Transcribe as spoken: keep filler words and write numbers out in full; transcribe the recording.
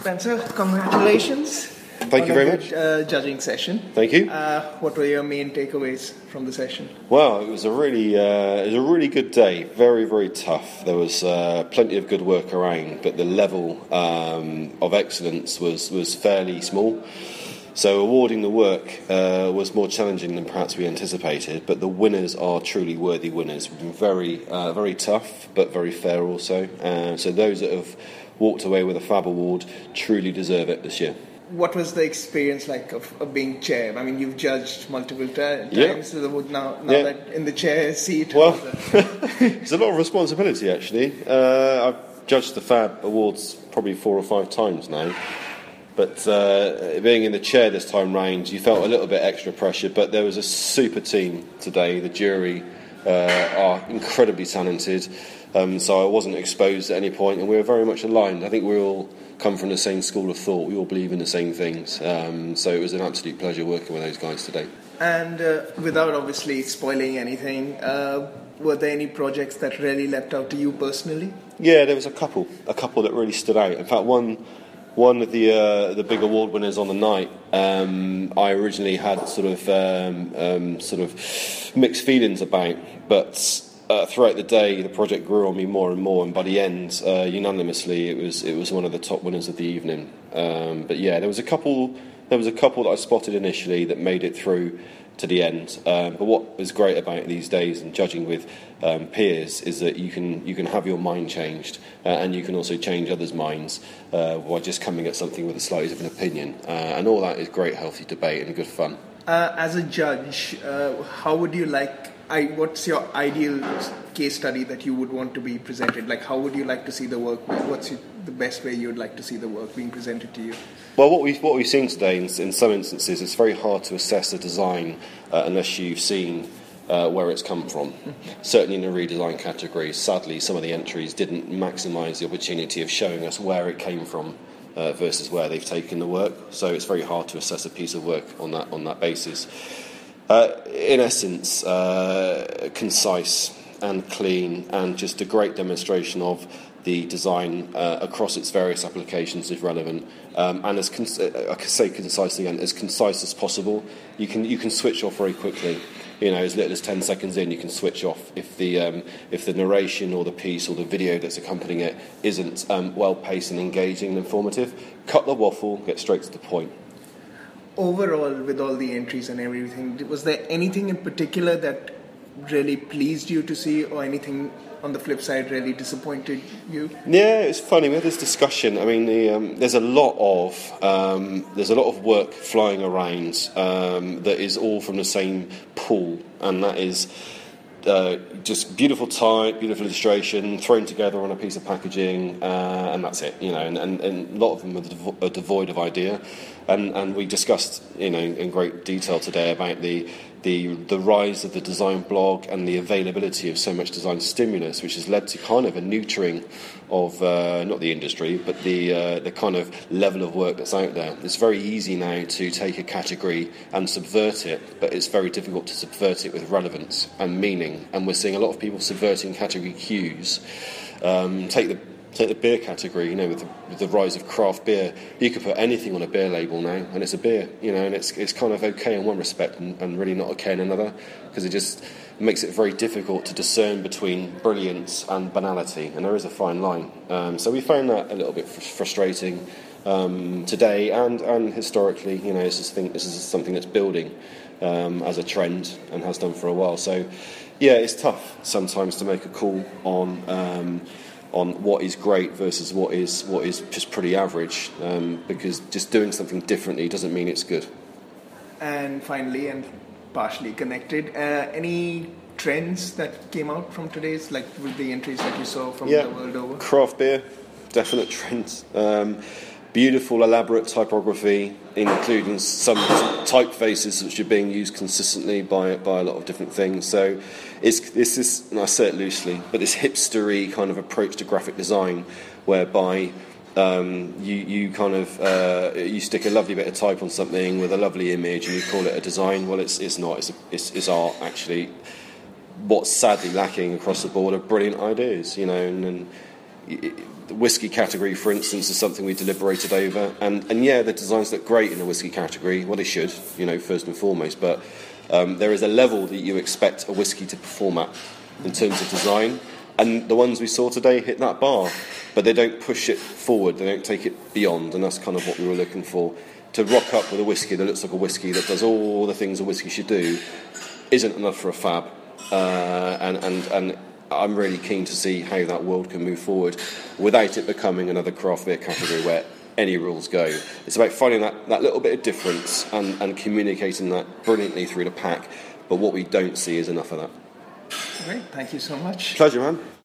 Spencer, congratulations. Thank you very good, much. Uh, judging session. Thank you. Uh, what were your main takeaways from the session? Well, it was a really, uh, it was a really good day. Very, very tough. There was uh, plenty of good work around, but the level um, of excellence was was fairly small. So awarding the work uh, was more challenging than perhaps we anticipated. But the winners are truly worthy winners. Very, uh, very tough, but very fair also. Uh, so those that have walked away with a Fab Award truly deserve it this year. What was the experience like of, of being chair? I mean, you've judged multiple times. Yeah. So now, now yeah. that in the chair seat. Well, it's a lot of responsibility actually. Uh, I've judged the Fab Awards probably four or five times now. But uh, being in the chair this time round, you felt a little bit extra pressure. But there was a super team today. The jury uh, are incredibly talented. Um, so I wasn't exposed at any point, and we were very much aligned. I think we all come from the same school of thought. We all believe in the same things. Um, so it was an absolute pleasure working with those guys today. And uh, without obviously spoiling anything, uh, were there any projects that really leapt out to you personally? Yeah, there was a couple, a couple that really stood out. In fact, one one of the uh, the big award winners on the night, um, I originally had sort of um, um, sort of mixed feelings about, but Uh, throughout the day, the project grew on me more and more, and by the end, uh, unanimously, it was it was one of the top winners of the evening. Um, but yeah, there was a couple. There was a couple that I spotted initially that made it through to the end. Um, but what is great about these days and judging with um, peers is that you can you can have your mind changed, uh, and you can also change others' minds uh, by just coming at something with a slightly different opinion, uh, and all that is great, healthy debate and good fun. Uh, as a judge, uh, how would you like? I, what's your ideal case study that you would want to be presented? Like, how would you like to see the work? What's the best way you would like to see the work being presented to you? Well, what we've, what we've seen today, in, in some instances, it's very hard to assess a design uh, unless you've seen uh, where it's come from. Certainly in the redesign category, sadly, some of the entries didn't maximise the opportunity of showing us where it came from uh, versus where they've taken the work. So it's very hard to assess a piece of work on that on that basis. Uh, in essence, uh, concise and clean, and just a great demonstration of the design uh, across its various applications if relevant, um, and as con- I can say concisely and as concise as possible. You can you can switch off very quickly. You know, as little as ten seconds in, you can switch off if the um, if the narration or the piece or the video that's accompanying it isn't um, well paced and engaging and informative. Cut the waffle, get straight to the point. Overall, with all the entries and everything, was there anything in particular that really pleased you to see, or anything on the flip side really disappointed you? Yeah, it's funny. We had this discussion. I mean, the, um, there's a lot of um, there's a lot of work flying around um, that is all from the same pool, and that is uh, just beautiful type, beautiful illustration thrown together on a piece of packaging, uh, and that's it. You know, and, and, and a lot of them are, devo- are devoid of idea. And, and we discussed, you know, in great detail today about the, the the rise of the design blog and the availability of so much design stimulus, which has led to kind of a neutering of uh, not the industry, but the uh, the kind of level of work that's out there. It's very easy now to take a category and subvert it, but it's very difficult to subvert it with relevance and meaning. And we're seeing a lot of people subverting category cues. Um, take the Take the beer category, you know, with the, with the rise of craft beer. You could put anything on a beer label now, and it's a beer, you know, and it's it's kind of okay in one respect and, and really not okay in another, because it just makes it very difficult to discern between brilliance and banality, and there is a fine line. Um, so we found that a little bit fr- frustrating um, today, and, and historically, you know, this is, thing, this is something that's building um, as a trend and has done for a while. So, yeah, it's tough sometimes to make a call on Um, on what is great versus what is what is just pretty average, um, because just doing something differently doesn't mean it's good. And finally, and partially connected, uh, any trends that came out from today's, like with the entries that you saw from yeah. the world over? Craft beer, definite trends. Um, beautiful, elaborate typography, including some typefaces which are being used consistently by by a lot of different things. So it's this is, and I say it loosely, but this hipstery kind of approach to graphic design, whereby um, you you kind of uh, you stick a lovely bit of type on something with a lovely image and you call it a design. Well, it's it's not. It's a, it's, it's art actually. What's sadly lacking across the board are brilliant ideas, you know, and. and the whiskey category, for instance, is something we deliberated over, and, and yeah, the designs look great in the whiskey category. Well, they should, you know, first and foremost. But um, there is a level that you expect a whiskey to perform at in terms of design, and the ones we saw today hit that bar. But they don't push it forward. They don't take it beyond, and that's kind of what we were looking for. To rock up with a whiskey that looks like a whiskey that does all the things a whiskey should do isn't enough for a fab, uh, and and and. I'm really keen to see how that world can move forward without it becoming another craft beer category where any rules go. It's about finding that, that little bit of difference and, and communicating that brilliantly through the pack, but what we don't see is enough of that. Great, thank you so much. Pleasure, man.